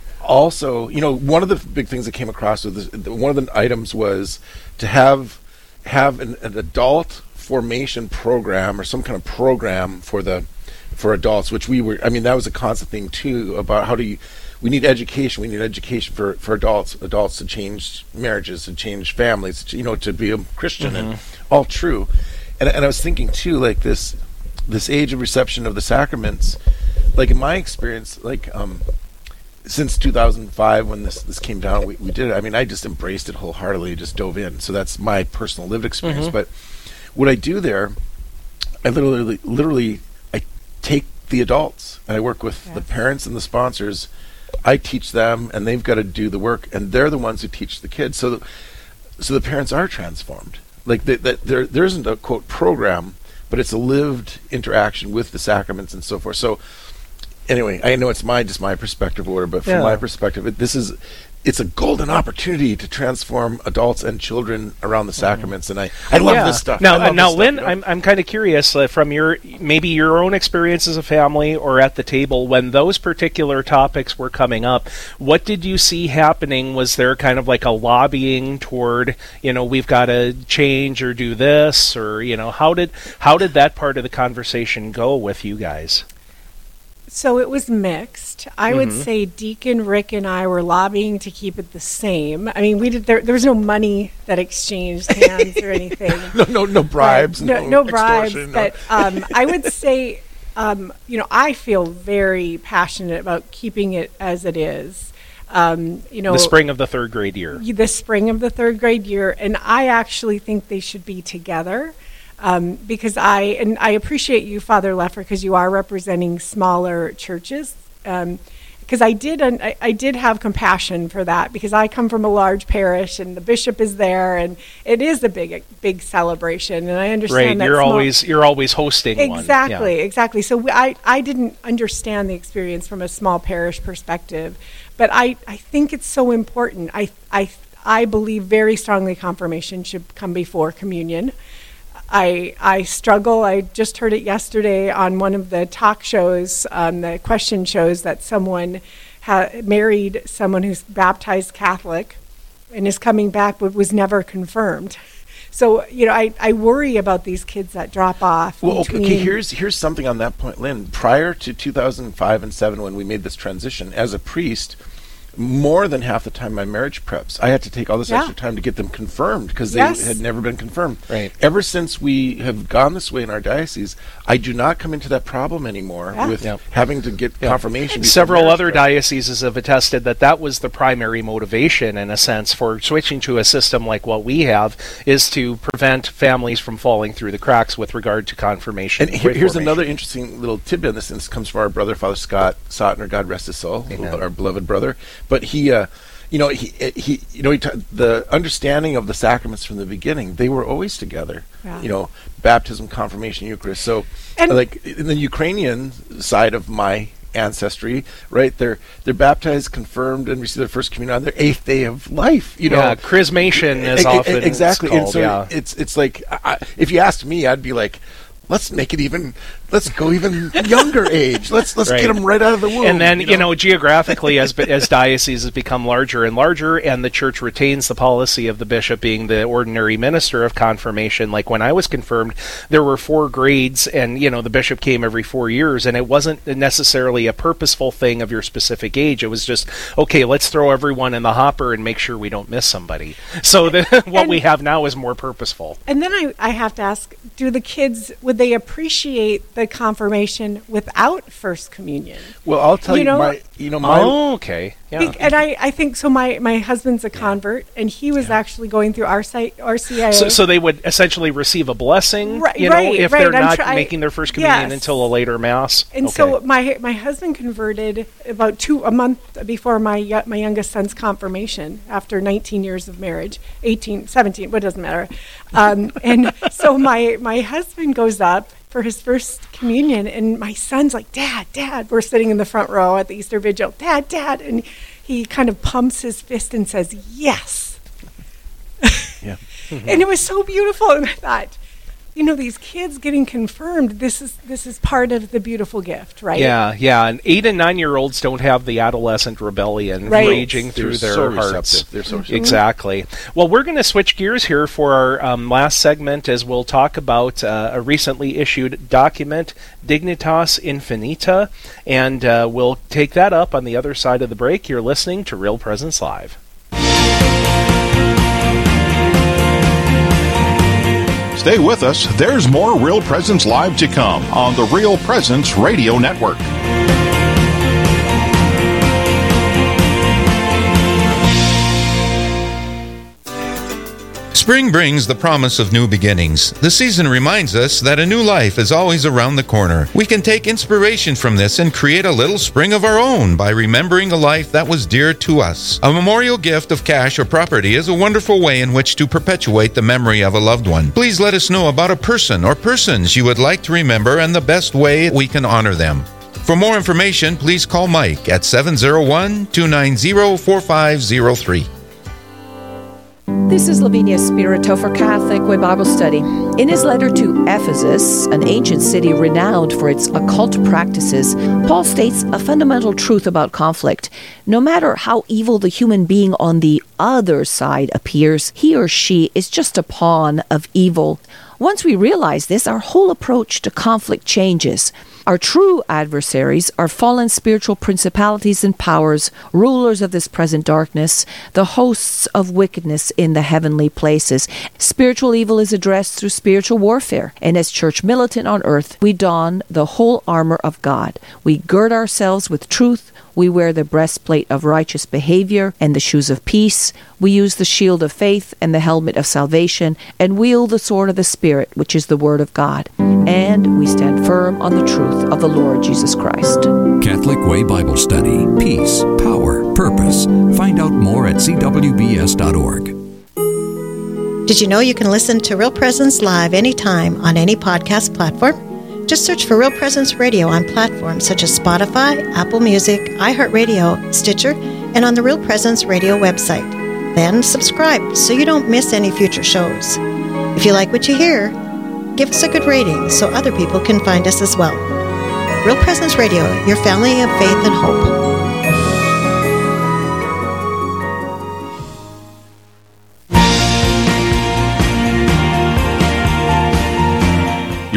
also, you know, one of the big things that came across with this, one of the items was to have have an, an adult formation program or some kind of program for the for adults, which we were. I mean, that was a constant thing too about how do you. We need education. We need education for, for adults, adults to change marriages, to change families, to, you know, to be a Christian, Mm-hmm. and all true. And, and I was thinking too, like this, this age of reception of the sacraments, like in my experience, like um, since two thousand five when this this came down, we, we did it. I mean, I just embraced it wholeheartedly, just dove in. So that's my personal lived experience. Mhm. But what I do there, I literally, literally, I take the adults and I work with the Yes. parents and the sponsors. I teach them, and they've got to do the work, and they're the ones who teach the kids. So, the, so the parents are transformed. Like they, that, there, there isn't a quote program, but it's a lived interaction with the sacraments and so forth. So, anyway, I know it's my just my perspective order, but from Yeah. my perspective, it, this is it's a golden opportunity to transform adults and children around the sacraments, and I, I love Yeah. this stuff. Now, I love uh, now, this stuff, Lynn, you know? I'm I'm kind of curious uh, from your maybe your own experience as a family or at the table when those particular topics were coming up. What did you see happening? Was there kind of like a lobbying toward, you know, we've got to change or do this, or you know, how did how did that part of the conversation go with you guys? So it was mixed. I would Mhm. say Deacon Rick and I were lobbying to keep it the same. I mean, we did. There, there was no money that exchanged hands or anything. no, no, no bribes, But- no, no, no bribes. extortion, no. But um, I would say, um, you know, I feel very passionate about keeping it as it is. Um, you know, The spring of the third grade year. the spring of the third grade year, and I actually think they should be together. Um, because I and I appreciate you, Father Leffer, because you are representing smaller churches. Um, because I did, un- I, I did have compassion for that because I come from a large parish and the bishop is there, and it is a big, big celebration. And I understand Right, that you're small- always you're always hosting one. Exactly, Yeah. exactly. So we, I, I didn't understand the experience from a small parish perspective, but I, I think it's so important. I, I, I believe very strongly confirmation should come before communion. I, I struggle. I just heard it yesterday on one of the talk shows, um, the question shows, that someone ha- married someone who's baptized Catholic and is coming back but was never confirmed. So, you know, I, I worry about these kids that drop off. Well, okay, okay, here's here's something on that point, Lynn. Prior to two thousand five and seven, when we made this transition, as a priest, more than half the time my marriage preps, I had to take all this Yeah. extra time to get them confirmed because Yes. they had never been confirmed. Right. Ever since we have gone this way in our diocese, I do not come into that problem anymore Yeah. with Yep. having to get Yeah. confirmation. before Several marriage other prep. dioceses have attested that that was the primary motivation, in a sense, for switching to a system like what we have, is to prevent families from falling through the cracks with regard to confirmation. And here, here's formation. another interesting little tidbit in this. This comes from our brother, Father Scott Sotner, God rest his soul, Amen. our beloved brother. But he, uh, you know, he, he, you know, he t- the understanding of the sacraments from the beginning, they were always together. Yeah. You know, baptism, confirmation, Eucharist. So, And- like in the Ukrainian side of my ancestry, right? They're they're baptized, confirmed, and receive their first communion on their eighth day of life. You know, yeah, chrismation is E- e- often exactly. called, and so yeah. it's it's like I, if you asked me, I'd be like, let's make it even. Let's go even younger age. Let's let's Right. get them right out of the womb. And then, you know, geographically, as as dioceses become larger and larger, and the church retains the policy of the bishop being the ordinary minister of confirmation. Like when I was confirmed, there were four grades, and you know, the bishop came every four years, and it wasn't necessarily a purposeful thing of your specific age. It was just, okay, let's throw everyone in the hopper and make sure we don't miss somebody. So the, what And- we have now is more purposeful. And then I, I have to ask, do the kids, would they appreciate the confirmation without First Communion? well, I'll tell you you, know- my you know my Oh, okay. Yeah. Be- And I, I think, so my, my husband's a convert, and he was actually going through our site, R C I A. So, so they would essentially receive a blessing, Right, you know, right, if right. they're I'm not try- making their first communion Yes. until a later mass. And Okay. so my my husband converted about two a month before my yo- my youngest son's confirmation after nineteen years of marriage, eighteen, seventeen, but it doesn't matter. Um, and so my my husband goes up for his first communion, and my son's like, "Dad, Dad." We're sitting in the front row at the Easter Vigil. "Dad, Dad," and he kind of pumps his fist and says, "Yes." Yeah. And it was so beautiful, and I thought, you know, these kids getting confirmed, this is this is part of the beautiful gift, right? Yeah, yeah. And eight and nine year olds don't have the adolescent rebellion Right. raging They're through their so hearts. receptive. They're so receptive. Exactly. Well, we're going to switch gears here for our um, last segment as we'll talk about uh, a recently issued document, Dignitas Infinita, and uh, we'll take that up on the other side of the break. You're listening to Real Presence Live. Stay with us. There's more Real Presence Live to come on the Real Presence Radio Network. Spring brings the promise of new beginnings. The season reminds us that a new life is always around the corner. We can take inspiration from this and create a little spring of our own by remembering a life that was dear to us. A memorial gift of cash or property is a wonderful way in which to perpetuate the memory of a loved one. Please let us know about a person or persons you would like to remember and the best way we can honor them. For more information, please call Mike at seven zero one, two nine zero, four five zero three. This is Lavinia Spirito for Catholic Way Bible Study. In his letter to Ephesus, an ancient city renowned for its occult practices, Paul states a fundamental truth about conflict. No matter how evil the human being on the other side appears, he or she is just a pawn of evil. Once we realize this, our whole approach to conflict changes. Our true adversaries are fallen spiritual principalities and powers, rulers of this present darkness, the hosts of wickedness in the heavenly places. Spiritual evil is addressed through spiritual warfare, and as church militant on earth, we don the whole armor of God. We gird ourselves with truth. We wear the breastplate of righteous behavior and the shoes of peace. We use the shield of faith and the helmet of salvation, and wield the sword of the Spirit, which is the Word of God. And we stand firm on the truth of the Lord Jesus Christ. Catholic Way Bible Study. Peace, power, purpose. Find out more at c w b s dot org. Did you know you can listen to Real Presence Live anytime on any podcast platform? Just search for Real Presence Radio on platforms such as Spotify, Apple Music, iHeartRadio, Stitcher, and on the Real Presence Radio website. Then subscribe so you don't miss any future shows. If you like what you hear, give us a good rating so other people can find us as well. Real Presence Radio, your family of faith and hope.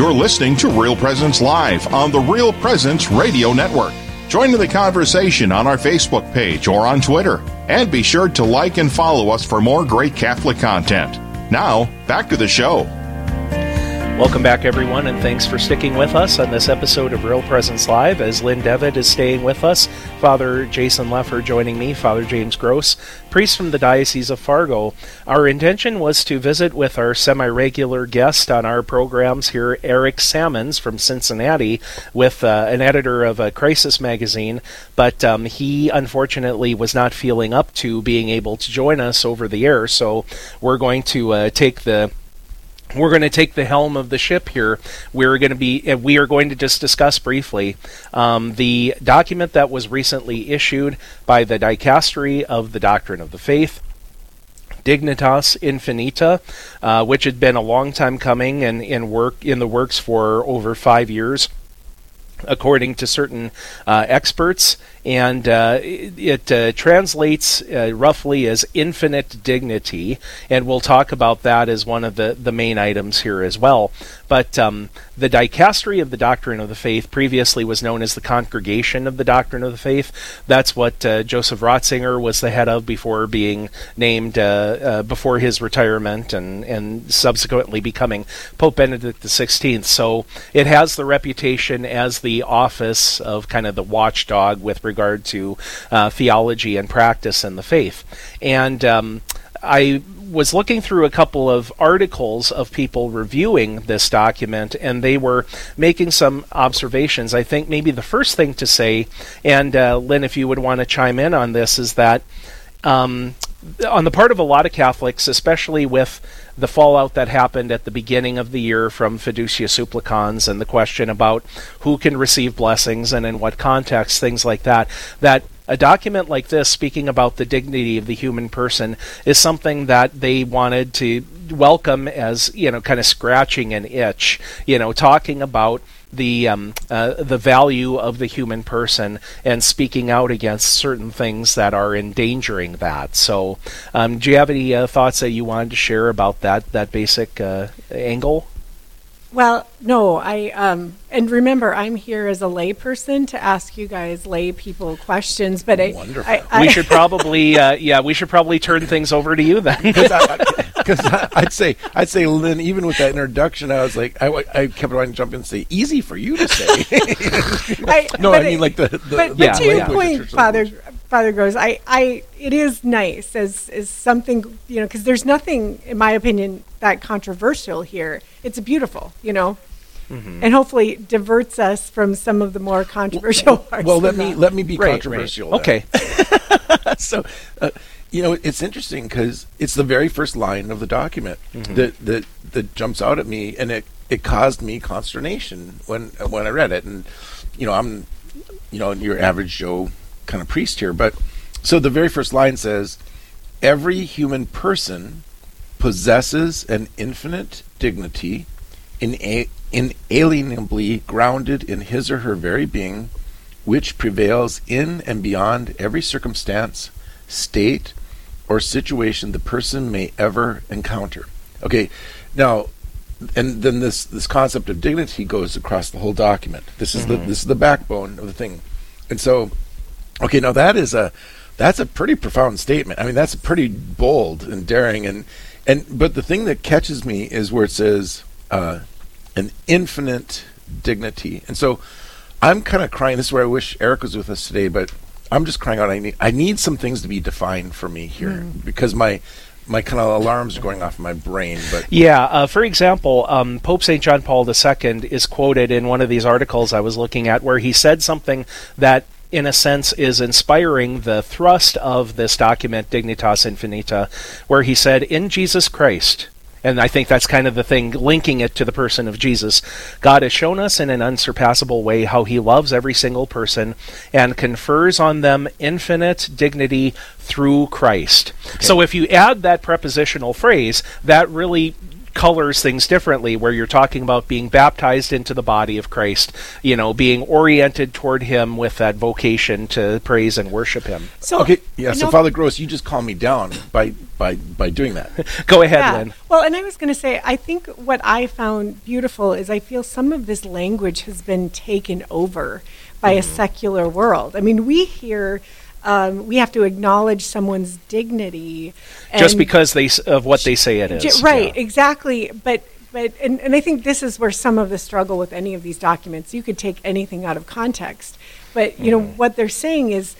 You're listening to Real Presence Live on the Real Presence Radio Network. Join in the conversation on our Facebook page or on Twitter. And be sure to like and follow us for more great Catholic content. Now, back to the show. Welcome back, everyone, and thanks for sticking with us on this episode of Real Presence Live. As Lynn Devitt is staying with us, Father Jason Leffer joining me, Father James Gross, priest from the Diocese of Fargo. Our intention was to visit with our semi-regular guest on our programs here, Eric Sammons from Cincinnati, with uh, an editor of a crisis magazine, but um, he unfortunately was not feeling up to being able to join us over the air, so we're going to uh, take the We're going to take the helm of the ship here. We're going to be, we are going to just discuss briefly um, the document that was recently issued by the Dicastery of the Doctrine of the Faith, Dignitas Infinita, uh, which had been a long time coming and in work in the works for over five years, according to certain uh, experts. And uh, it, it uh, translates uh, roughly as infinite dignity, and we'll talk about that as one of the, the main items here as well. But um, the Dicastery of the Doctrine of the Faith previously was known as the Congregation of the Doctrine of the Faith. That's what uh, Joseph Ratzinger was the head of before being named, uh, uh, before his retirement and, and subsequently becoming Pope Benedict the sixteenth. So it has the reputation as the office of kind of the watchdog with regard to uh, theology and practice and the faith. And um, I was looking through a couple of articles of people reviewing this document, and they were making some observations. I think maybe the first thing to say, and uh, Lynn, if you would want to chime in on this, is that um, on the part of a lot of Catholics, especially with the fallout that happened at the beginning of the year from Fiducia Supplicans and the question about who can receive blessings and in what context, things like that, that a document like this, speaking about the dignity of the human person, is something that they wanted to welcome as, you know, kind of scratching an itch, you know, talking about the um, uh, the value of the human person and speaking out against certain things that are endangering that. So, um, do you have any uh, thoughts that you wanted to share about that that basic uh, angle? Well, no, I um, and remember, I'm here as a lay person to ask you guys lay people questions. But I, Wonderful. I, I we should probably, uh, yeah, we should probably turn things over to you then. Because I'd say, I'd say, Lynn, even with that introduction, I was like, I, I kept wanting to jump in and say, easy for you to say. I, no, I it, mean like the, the but, the but to your language, point, Father Father Gross, I, I, it is nice as as something, you know, because there's nothing, in my opinion, that controversial here. It's beautiful, you know. Mm-hmm. And hopefully diverts us from some of the more controversial parts. Well, let me that. let me be right, controversial. Right. Okay. so, uh, you know, it's interesting because it's the very first line of the document mm-hmm. that, that that jumps out at me, and it, it caused me consternation when when I read it. And you know, I'm you know your average Joe kind of priest here, but so the very first line says, "Every human person possesses an infinite dignity, ina- inalienably grounded in his or her very being, which prevails in and beyond every circumstance, state, or situation the person may ever encounter." Okay, now, and then this this concept of dignity goes across the whole document. This is mm-hmm. the this is the backbone of the thing, and so, okay, now that is a that's a pretty profound statement. I mean, that's pretty bold and daring, and and but the thing that catches me is where it says uh, an infinite dignity, and so I'm kind of crying. This is where I wish Eric was with us today, but I'm just crying out. I need I need some things to be defined for me here mm. because my my kind of alarms are going off in my brain. But yeah, uh, for example, um, Pope Saint John Paul the Second is quoted in one of these articles I was looking at where he said something that, in a sense, is inspiring the thrust of this document, Dignitas Infinita, where he said, "In Jesus Christ," and I think that's kind of the thing, linking it to the person of Jesus, "God has shown us in an unsurpassable way how he loves every single person and confers on them infinite dignity through Christ." Okay. So if you add that prepositional phrase, that really colors things differently, where you're talking about being baptized into the body of Christ, you know, being oriented toward him with that vocation to praise and worship him. So okay, yeah. So know, Father Gross, you just calmed me down by by by doing that. Go ahead, yeah. Lynn. Well, and I was going to say, I think what I found beautiful is I feel some of this language has been taken over by mm-hmm. a secular world. I mean, we hear. Um, we have to acknowledge someone's dignity, just because they of what they say it is. Right, yeah. exactly. But but and, and I think this is where some of the struggle with any of these documents. You could take anything out of context, but you mm. know what they're saying is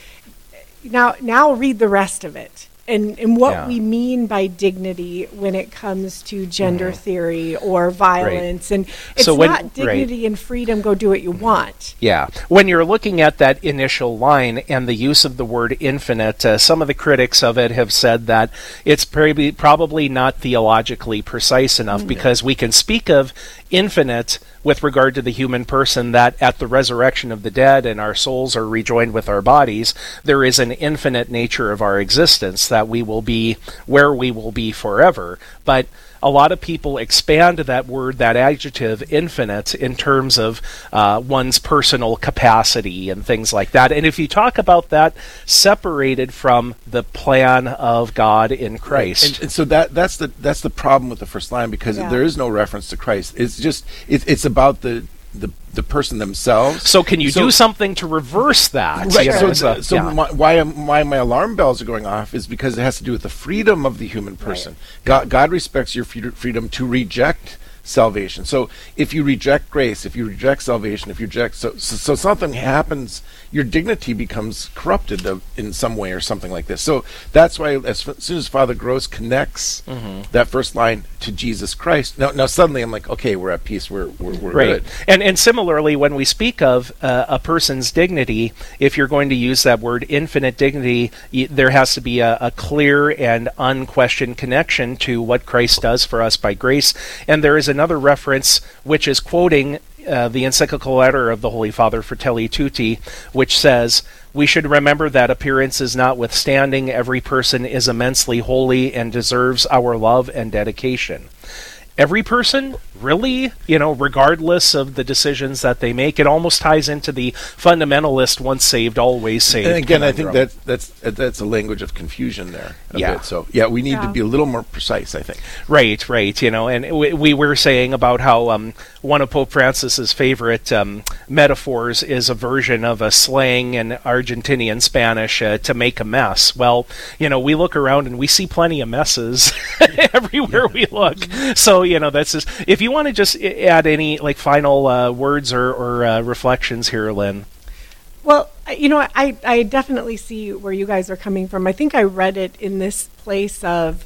now now read the rest of it. And, and what yeah. we mean by dignity when it comes to gender mm-hmm. theory or violence. Right. And it's so when, not dignity right. and freedom, go do what you want. Yeah. When you're looking at that initial line and the use of the word infinite, uh, some of the critics of it have said that it's probably, probably not theologically precise enough mm-hmm. because we can speak of infinite with regard to the human person, that at the resurrection of the dead and our souls are rejoined with our bodies, there is an infinite nature of our existence, that we will be where we will be forever. But a lot of people expand that word, that adjective, infinite, in terms of uh, one's personal capacity and things like that. And if you talk about that separated from the plan of God in Christ. Right. And, and so that that's the that's the problem with the first line, because yeah. there is no reference to Christ. It's just it, it's about the the the person themselves. So can you so, do something to reverse that? Right. You know, so so, the, so yeah. my, why why my alarm bells are going off is because it has to do with the freedom of the human person. Right. God, God respects your freedom to reject salvation. So if you reject grace, if you reject salvation, if you reject so so, so something happens, your dignity becomes corrupted in some way or something like this. So that's why as soon as Father Gross connects mm-hmm. that first line to Jesus Christ, now now suddenly I'm like, okay, we're at peace, we're we're, we're right. good. And and similarly, when we speak of uh, a person's dignity, if you're going to use that word infinite dignity, y- there has to be a, a clear and unquestioned connection to what Christ does for us by grace. And there is another reference which is quoting Uh, the encyclical letter of the Holy Father Fratelli Tutti, which says, "We should remember that appearances notwithstanding, every person is immensely holy and deserves our love and dedication." Every person, really, you know, regardless of the decisions that they make, it almost ties into the fundamentalist "once saved, always saved." And again, I think that's that's that's a language of confusion there. A yeah. bit. So yeah, we need yeah. to be a little more precise, I think. Right, right. You know, and we, we were saying about how um, one of Pope Francis's favorite um, metaphors is a version of a slang in Argentinian Spanish uh, to make a mess. Well, you know, we look around and we see plenty of messes everywhere we look. So, you know, that's just, if you want to just add any like final uh, words or, or uh, reflections here, Lynn. Well, you know, I, I definitely see where you guys are coming from. I think I read it in this place of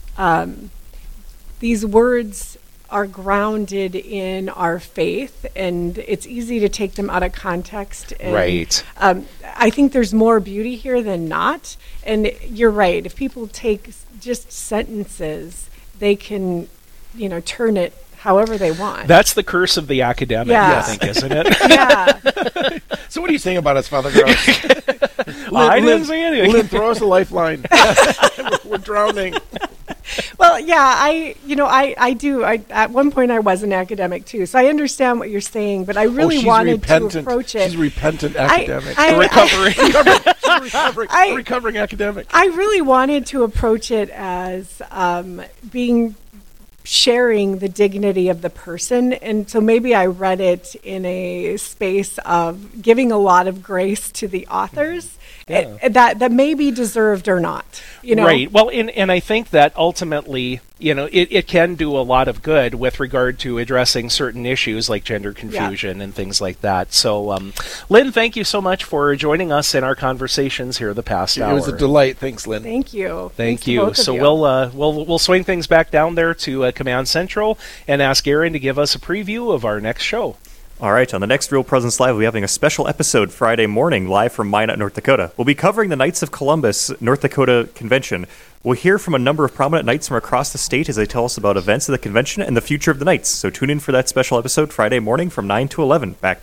um, these words are grounded in our faith, and it's easy to take them out of context. And, right. Um, I think there's more beauty here than not. And you're right. If people take just sentences, they can, you know, turn it however they want. That's the curse of the academic, yeah. I think, isn't it? Yeah. So what are you saying about us, Father Gross? Lynn, I didn't say anything. Lynn, throw us a lifeline. we're, we're drowning. Well, yeah, I, you know, I, I do. I, at one point, I was an academic too, so I understand what you're saying. But I really oh, she's wanted repentant. to approach it. She's a repentant academic. I, I, recovering, recovering, she's recovering, I, recovering academic. I really wanted to approach it as um, being sharing the dignity of the person, and so maybe I read it in a space of giving a lot of grace to the authors. Yeah. It, that that may be deserved or not, you know. Right. Well, and and I think that ultimately, you know, it, it can do a lot of good with regard to addressing certain issues like gender confusion yeah. and things like that. So, um, Lynn, thank you so much for joining us in our conversations here the past it hour. It was a delight. Thanks, Lynn. Thank you. Thank Thanks you. So you. we'll uh, we'll we'll swing things back down there to uh, Command Central and ask Aaron to give us a preview of our next show. All right, on the next Real Presence Live, we'll be having a special episode Friday morning, live from Minot, North Dakota. We'll be covering the Knights of Columbus North Dakota Convention. We'll hear from a number of prominent Knights from across the state as they tell us about events of the convention and the future of the Knights. So tune in for that special episode Friday morning from nine to eleven. Back to you.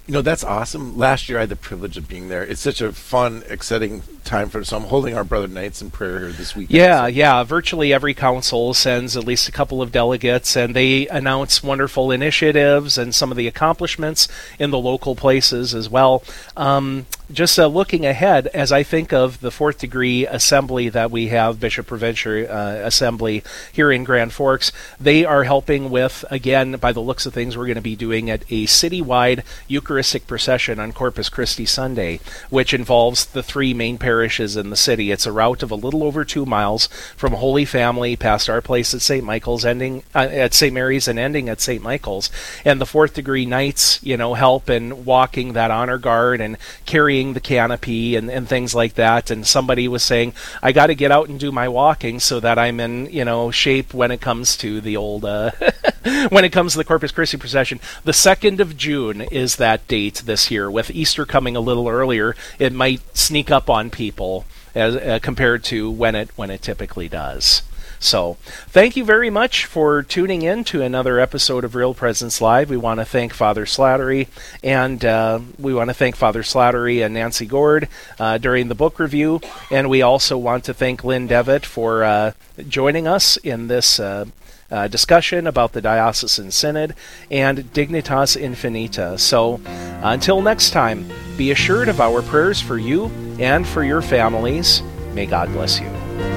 You know, that's awesome. Last year I had the privilege of being there. It's such a fun, exciting time for so I'm holding our Brother Knights in prayer here this weekend. Yeah, yeah. Virtually every council sends at least a couple of delegates, and they announce wonderful initiatives and some of the accomplishments in the local places as well. Um, just uh, looking ahead, as I think of the fourth degree assembly that we have, Bishop Provincial uh, Assembly here in Grand Forks, they are helping with, again, by the looks of things, we're going to be doing at a citywide Eucharistic procession on Corpus Christi Sunday, which involves the three main parishes in the city. It's a route of a little over two miles from Holy Family past our place at Saint Michael's, ending uh, at Saint Mary's and ending at Saint Michael's. And the fourth degree Knights, you know, help in walking that honor guard and carrying the canopy and, and things like that. And somebody was saying, I got to get out and do my walking so that I'm in, you know, shape when it comes to the old, uh, when it comes to the Corpus Christi procession. The second of June is that date this year. With Easter coming a little earlier, it might sneak up on people as uh, compared to when it when it typically does. So, thank you very much for tuning in to another episode of Real Presence Live. We want to thank Father Slattery, and uh, we want to thank Father Slattery and Nancy Gord uh, during the book review, and we also want to thank Lynn Devitt for uh, joining us in this uh, uh, discussion about the Diocesan Synod and Dignitas Infinita. So, until next time, be assured of our prayers for you and for your families. May God bless you.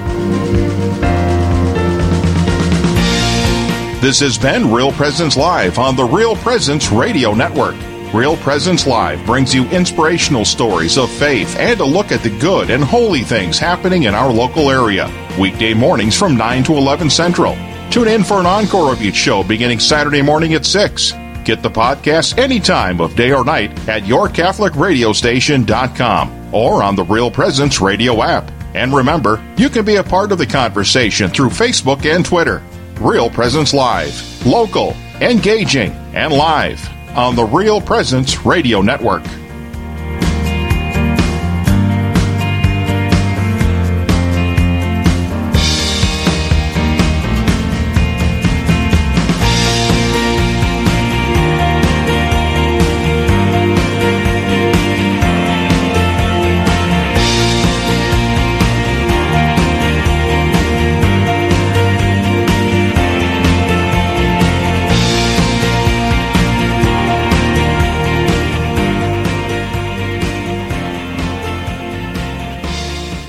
This has been Real Presence Live on the Real Presence Radio Network. Real Presence Live brings you inspirational stories of faith and a look at the good and holy things happening in our local area. Weekday mornings from nine to eleven Central. Tune in for an encore of each show beginning Saturday morning at six. Get the podcast any time of day or night at your catholic radio station dot com or on the Real Presence Radio app. And remember, you can be a part of the conversation through Facebook and Twitter. Real Presence Live. Local, engaging, and live on the Real Presence Radio Network.